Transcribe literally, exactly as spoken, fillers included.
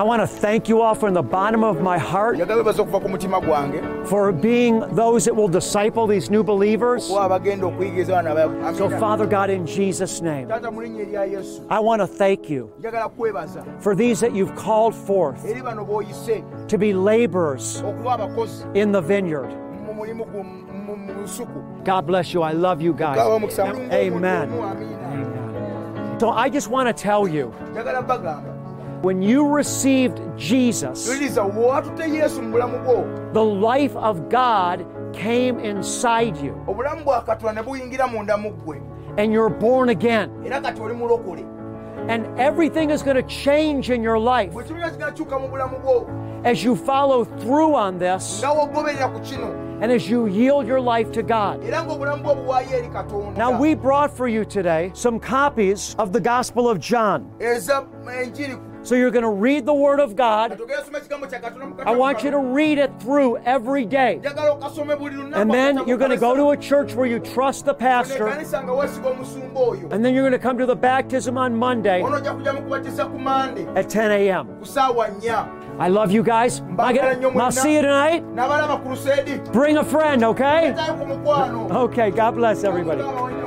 want to thank you all from the bottom of my heart njagala bebaza okuva ku mutima gwange for being those that will disciple these new believers. kuba abagenda okuyigiriza abaana ba So, Father God, in Jesus' name, taata mu linnya erya yesu I want to thank you njagala kwebaza for these that you've called forth eri bano b'oyise to be laborers okuba abakozi in the vineyard. mu mulimu gu- mu mu lusuku. God bless you. I love you guys. Mukama omukisa mulungu Amen. omuntu omu, amiina. So I just want to tell you, njagala bagamba when you received Jesus, tuliriza watutte yesu mu bulamu bwo the life of God came inside you, obulamu bwa katonda ne buyingira munda mu ggwe and you're born again. era kati oli mulokole And everything is going to change in your life bwe kibiina kinakyuka mu bulamu bwo as you follow through on this nga wogoberera ku kino and as you yield your life to God. era ng'obulamu bwo buwaayo eri katonda. Now, we brought for you today some copies of the Gospel of John. eza enjiri So you're going to read the Word of God. tugenda soma ekigambo kya katonda mu I want you to read it through every day. njagala okasome buli lunaku And then akatabo you're going to go kalesa. to a church where you trust the pastor. Ekkanisa nga weesiga omusumba oyo And then you're going to come to the baptism on Monday ono ojja kujja mu kubatiza ku mande at ten a.m. ku ssaawa nnya I love you guys. I get- I'll see you tonight. n'abalaba ku luseedi Bring a friend, okay? tayo ku mukwano Okay, God bless everybody. Mukama